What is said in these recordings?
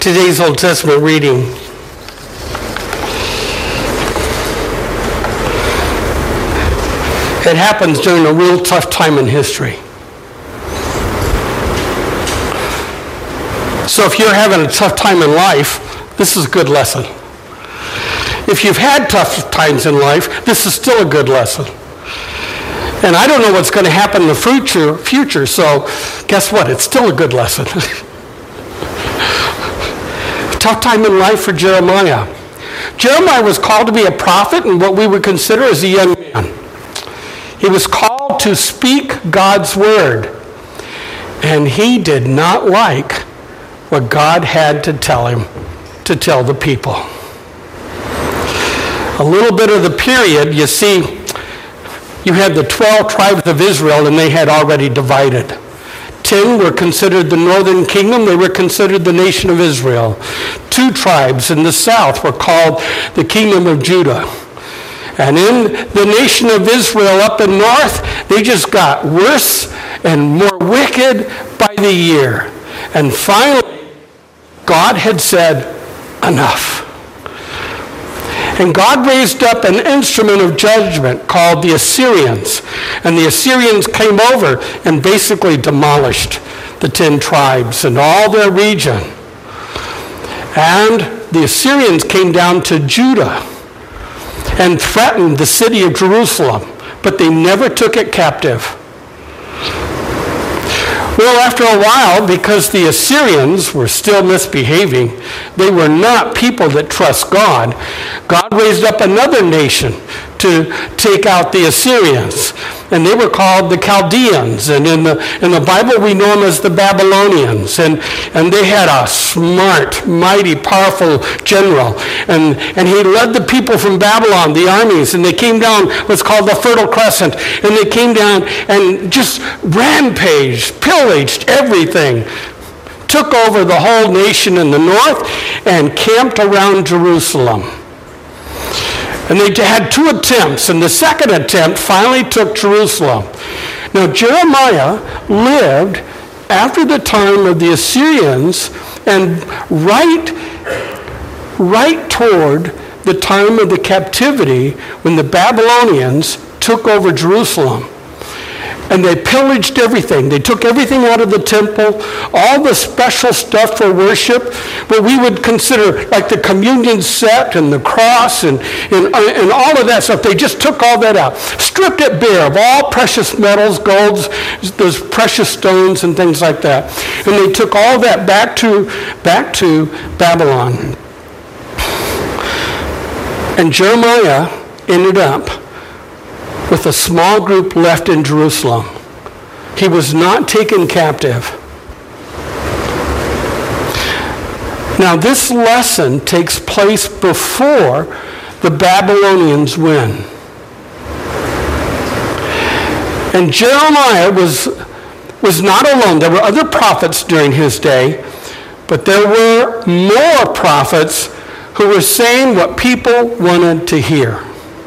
Today's Old Testament reading it happens during a real tough time in history. So if you're having a tough time in life, this is a good lesson. If you've had tough times in life, this is still a good lesson. And I don't know what's going to happen in the future, so guess what? It's still a good lesson. Tough time in life for Jeremiah. Jeremiah was called to be a prophet and what we would consider as a young man. He was called to speak God's word. And he did not like what God had to tell him to tell the people. A little bit of the period, you see, you had the 12 tribes of Israel and they had already divided. 10 were considered the northern kingdom. They were considered the nation of Israel. 2 tribes in the south were called the kingdom of Judah. And in the nation of Israel up in north, they just got worse and more wicked by the year. And finally, God had said, enough. And God raised up an instrument of judgment called the Assyrians. And the Assyrians came over and basically demolished the 10 tribes and all their region. And the Assyrians came down to Judah and threatened the city of Jerusalem, but they never took it captive. Well, after a while, because the Assyrians were still misbehaving, they were not people that trust God. God raised up another nation to take out the Assyrians, and they were called the Chaldeans. And in the Bible, we know them as the Babylonians. And they had a smart, mighty, powerful general. And he led the people from Babylon, the armies, and they came down what's called the Fertile Crescent. And they came down and just rampaged, pillaged everything, took over the whole nation in the north, and camped around Jerusalem. And they had 2 attempts, and the second attempt finally took Jerusalem. Now, Jeremiah lived after the time of the Assyrians and right toward the time of the captivity when the Babylonians took over Jerusalem. And they pillaged everything. They took everything out of the temple, all the special stuff for worship, what we would consider like the communion set and the cross and all of that stuff. They just took all that out, stripped it bare of all precious metals, golds, those precious stones and things like that. And they took all that back to Babylon. And Jeremiah ended up with a small group left in Jerusalem. He was not taken captive. Now, this lesson takes place before the Babylonians win. And Jeremiah was not alone. There were other prophets during his day, but there were more prophets who were saying what people wanted to hear.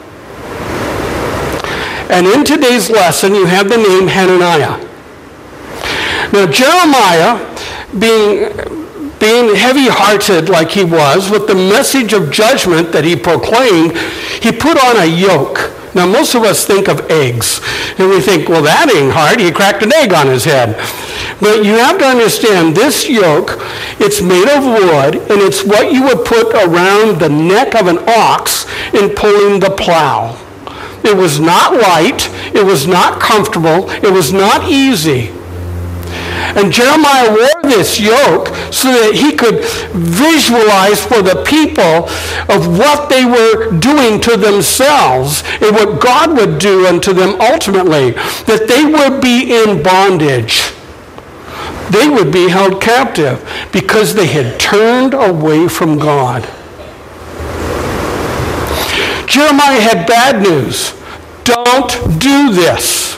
And in today's lesson, you have the name Hananiah. Now, Jeremiah, being heavy-hearted like he was, with the message of judgment that he proclaimed, he put on a yoke. Now, most of us think of eggs, and we think, well, that ain't hard. He cracked an egg on his head. But you have to understand, this yoke, it's made of wood, and it's what you would put around the neck of an ox in pulling the plow. It was not light, it was not comfortable, it was not easy. And Jeremiah wore this yoke so that he could visualize for the people of what they were doing to themselves and what God would do unto them ultimately, that they would be in bondage. They would be held captive because they had turned away from God. Jeremiah had bad news. Don't do this.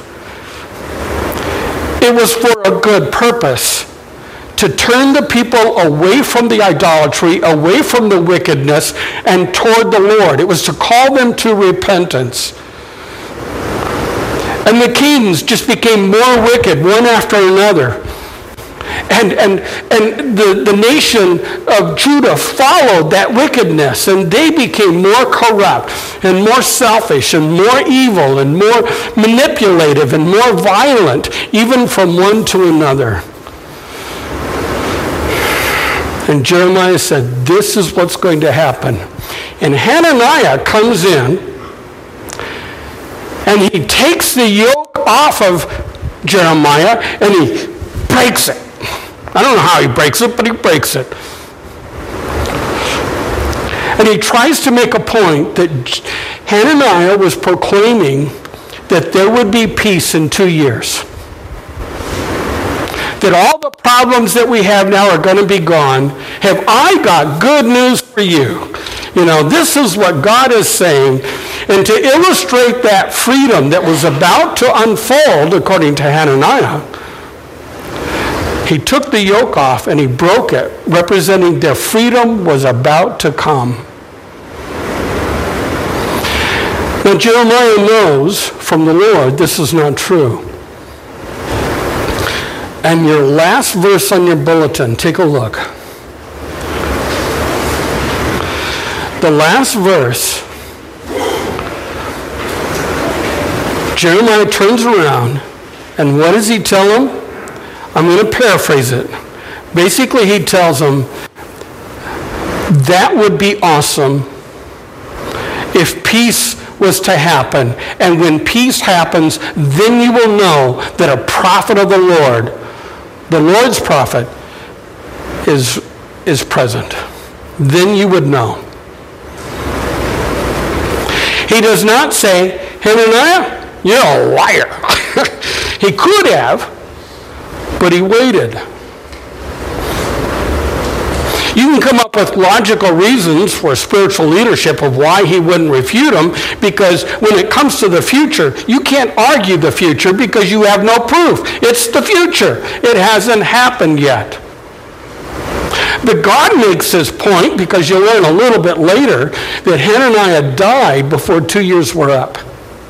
It was for a good purpose, to turn the people away from the idolatry, away from the wickedness, and toward the Lord. It was to call them to repentance. And the kings just became more wicked, one after another. And the nation of Judah followed that wickedness, and they became more corrupt and more selfish and more evil and more manipulative and more violent, even from one to another. And Jeremiah said, this is what's going to happen. And Hananiah comes in, and he takes the yoke off of Jeremiah, and he breaks it. I don't know how he breaks it, but he breaks it. And he tries to make a point that Hananiah was proclaiming that there would be peace in 2 years. That all the problems that we have now are going to be gone. Have I got good news for you? You know, this is what God is saying. And to illustrate that freedom that was about to unfold, according to Hananiah, he took the yoke off and he broke it, representing their freedom was about to come. Now Jeremiah knows from the Lord this is not true. And your last verse on your bulletin, take a look. The last verse, Jeremiah turns around, and what does he tell him? I'm going to paraphrase it. Basically, he tells them, that would be awesome if peace was to happen. And when peace happens, then you will know that a prophet of the Lord's prophet, is present. Then you would know. He does not say, Hananiah, you're a liar. He could have, but he waited. You can come up with logical reasons for spiritual leadership of why he wouldn't refute him, because when it comes to the future, you can't argue the future because you have no proof. It's the future. It hasn't happened yet. But God makes this point, because you'll learn a little bit later, that Hananiah died before 2 years were up.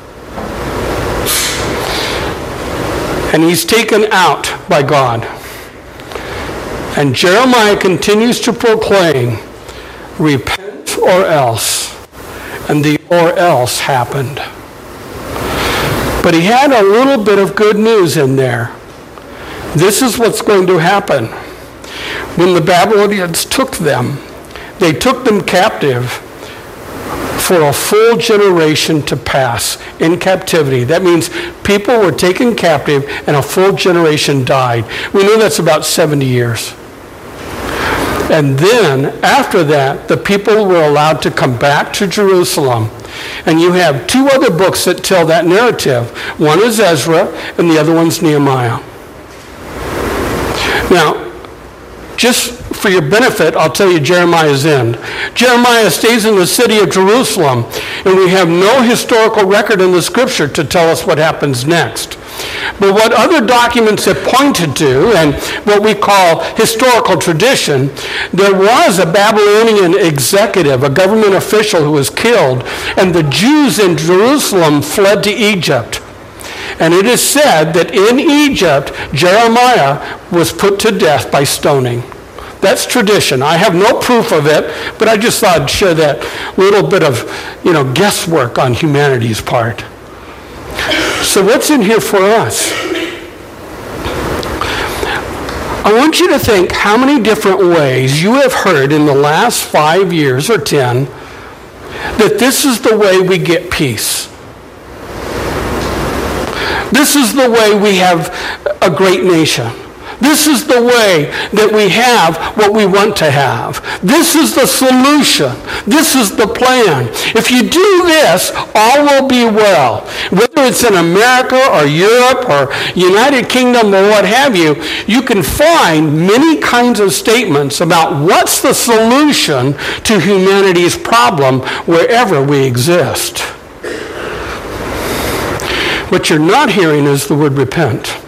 And he's taken out by God. And Jeremiah continues to proclaim, repent or else. And the or else happened. But he had a little bit of good news in there. This is what's going to happen. When the Babylonians took them, they took them captive for a full generation to pass in captivity. That means people were taken captive and a full generation died. We know that's about 70 years. And then, after that, the people were allowed to come back to Jerusalem. And you have two other books that tell that narrative. One is Ezra, and the other one's Nehemiah. Now, just for your benefit, I'll tell you Jeremiah's end. Jeremiah stays in the city of Jerusalem, and we have no historical record in the scripture to tell us what happens next. But what other documents have pointed to, and what we call historical tradition, there was a Babylonian executive, a government official who was killed, and the Jews in Jerusalem fled to Egypt. And it is said that in Egypt, Jeremiah was put to death by stoning. That's tradition. I have no proof of it, but I just thought I'd share that little bit of, guesswork on humanity's part. So what's in here for us? I want you to think how many different ways you have heard in the last 5 years or 10 that this is the way we get peace. This is the way we have a great nation. This is the way that we have what we want to have. This is the solution. This is the plan. If you do this, all will be well. Whether it's in America or Europe or United Kingdom or what have you, you can find many kinds of statements about what's the solution to humanity's problem wherever we exist. What you're not hearing is the word repent.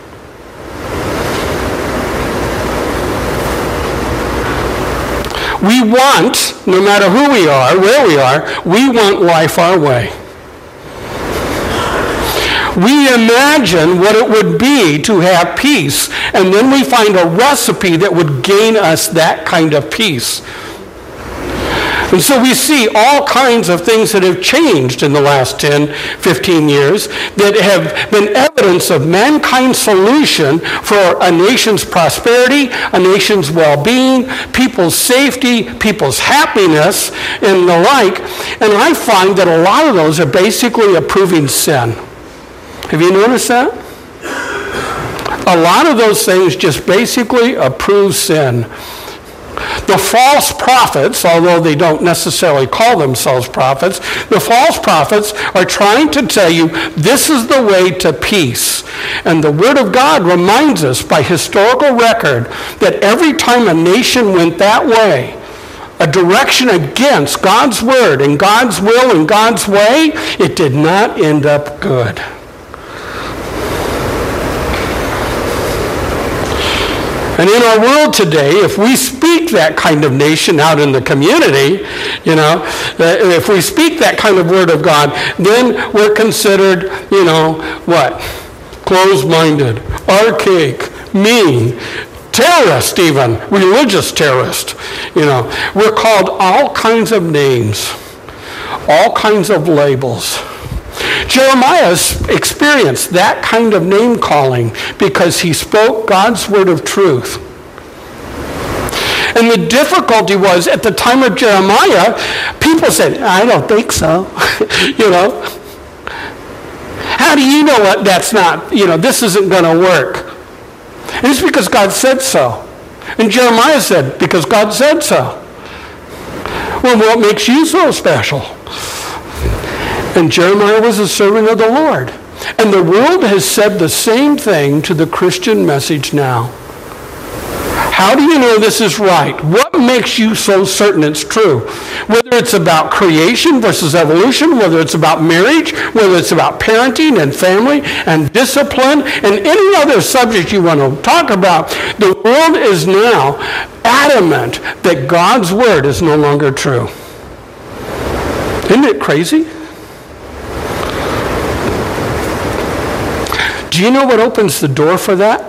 We want, no matter who we are, where we are, we want life our way. We imagine what it would be to have peace, and then we find a recipe that would gain us that kind of peace. And so we see all kinds of things that have changed in the last 10, 15 years that have been evidence of mankind's solution for a nation's prosperity, a nation's well-being, people's safety, people's happiness, and the like. And I find that a lot of those are basically approving sin. Have you noticed that? A lot of those things just basically approve sin. The false prophets, although they don't necessarily call themselves prophets, the false prophets are trying to tell you this is the way to peace. And the Word of God reminds us by historical record that every time a nation went that way, a direction against God's Word and God's will and God's way, it did not end up good. And in our world today, if we speak that kind of nation out in the community, if we speak that kind of word of God, then we're considered, what? Closed-minded, archaic, mean, terrorist even, religious terrorist. We're called all kinds of names, all kinds of labels. Jeremiah experienced that kind of name calling because he spoke God's word of truth. And the difficulty was, at the time of Jeremiah, people said, I don't think so. How do you know what that's not, this isn't going to work? And it's because God said so. And Jeremiah said, because God said so. Well, what makes you so special? And Jeremiah was a servant of the Lord. And the world has said the same thing to the Christian message now. How do you know this is right? What makes you so certain it's true? Whether it's about creation versus evolution, whether it's about marriage, whether it's about parenting and family and discipline, and any other subject you want to talk about, the world is now adamant that God's word is no longer true. Isn't it crazy? Do you know what opens the door for that?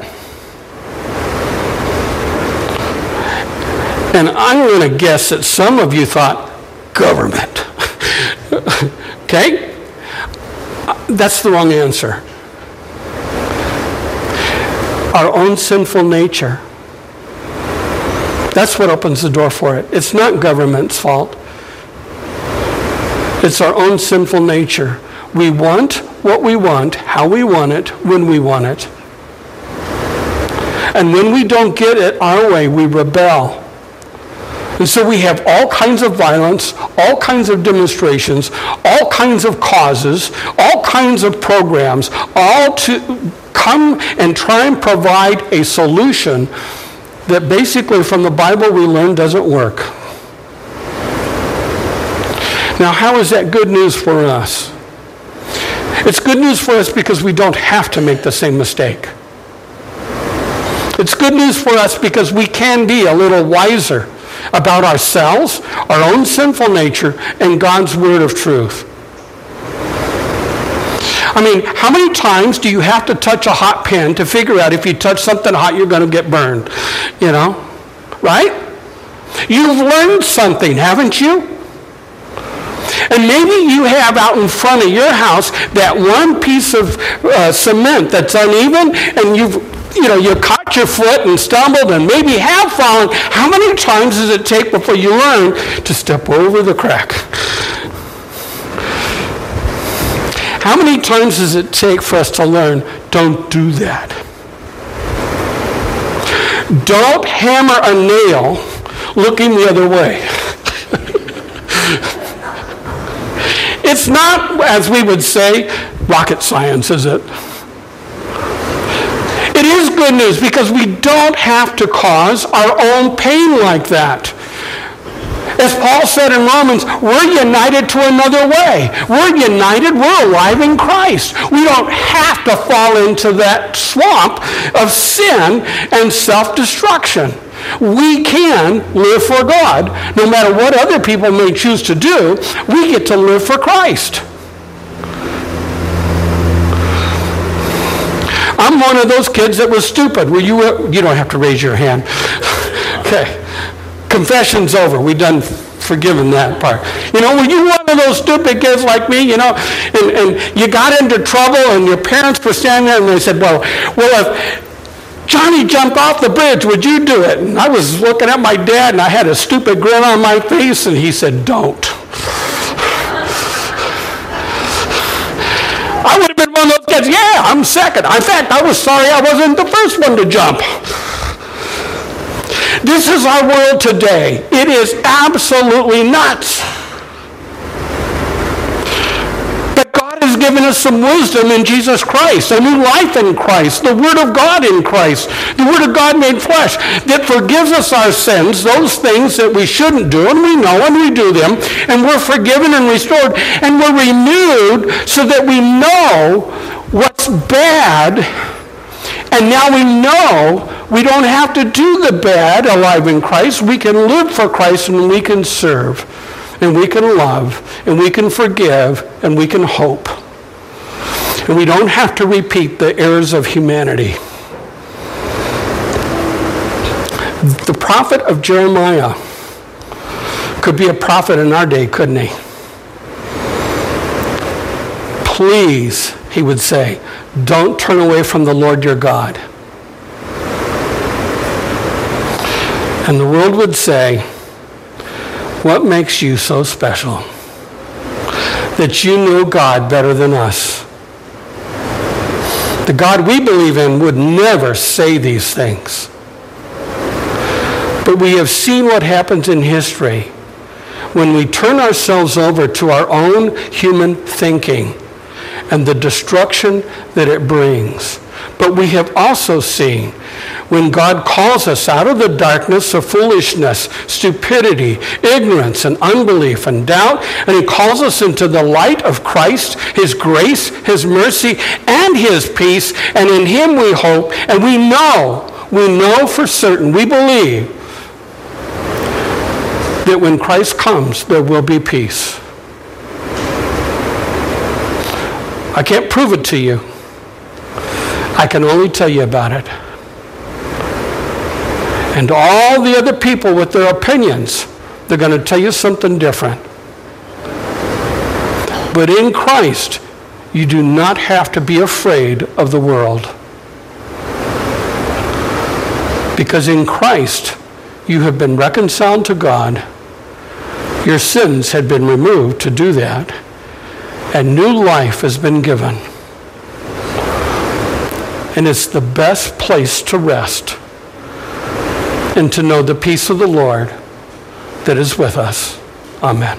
And I'm going to guess that some of you thought, government. Okay? That's the wrong answer. Our own sinful nature. That's what opens the door for it. It's not government's fault. It's our own sinful nature. We want what we want, how we want it, when we want it. And when we don't get it our way, we rebel. And so we have all kinds of violence, all kinds of demonstrations, all kinds of causes, all kinds of programs, all to come and try and provide a solution that basically from the Bible we learn doesn't work. Now, how is that good news for us? It's good news for us because we don't have to make the same mistake. It's good news for us because we can be a little wiser about ourselves, our own sinful nature, and God's word of truth. I mean, how many times do you have to touch a hot pan to figure out if you touch something hot, you're going to get burned? Right? You've learned something, haven't you? And maybe you have out in front of your house that one piece of cement that's uneven, and you caught your foot and stumbled and maybe have fallen. How many times does it take before you learn to step over the crack? How many times does it take for us to learn, don't do that? Don't hammer a nail looking the other way. It's not, as we would say, rocket science, is it? It is good news because we don't have to cause our own pain like that. As Paul said in Romans, we're united to another way. We're united, we're alive in Christ. We don't have to fall into that swamp of sin and self-destruction. We can live for God. No matter what other people may choose to do, we get to live for Christ. I'm one of those kids that was stupid. You don't have to raise your hand. Okay. Confession's over. We done forgiven that part. Were you one of those stupid kids like me, and you got into trouble and your parents were standing there and they said, well, if Johnny jumped off the bridge, would you do it? And I was looking at my dad and I had a stupid grin on my face and he said, don't. I would have been one of those kids, yeah, I'm second. In fact, I was sorry I wasn't the first one to jump. This is our world today. It is absolutely nuts. But God has given us some wisdom in Jesus Christ, a new life in Christ, the Word of God in Christ, the Word of God made flesh, that forgives us our sins, those things that we shouldn't do, and we know and we do them, and we're forgiven and restored, and we're renewed so that we know what's bad. And now we know we don't have to do the bad alive in Christ. We can live for Christ and we can serve and we can love and we can forgive and we can hope. And we don't have to repeat the errors of humanity. The prophet of Jeremiah could be a prophet in our day, couldn't he? Please, he would say, don't turn away from the Lord your God. And the world would say, what makes you so special that you know God better than us? The God we believe in would never say these things. But we have seen what happens in history when we turn ourselves over to our own human thinking and the destruction that it brings. But we have also seen when God calls us out of the darkness of foolishness, stupidity, ignorance, and unbelief and doubt, and he calls us into the light of Christ, his grace, his mercy, and his peace, and in him we hope, and we know for certain, we believe that when Christ comes, there will be peace. I can't prove it to you. I can only tell you about it. And all the other people with their opinions, they're going to tell you something different. But in Christ, you do not have to be afraid of the world. Because in Christ, you have been reconciled to God. Your sins had been removed to do that. And new life has been given. And it's the best place to rest and to know the peace of the Lord that is with us. Amen.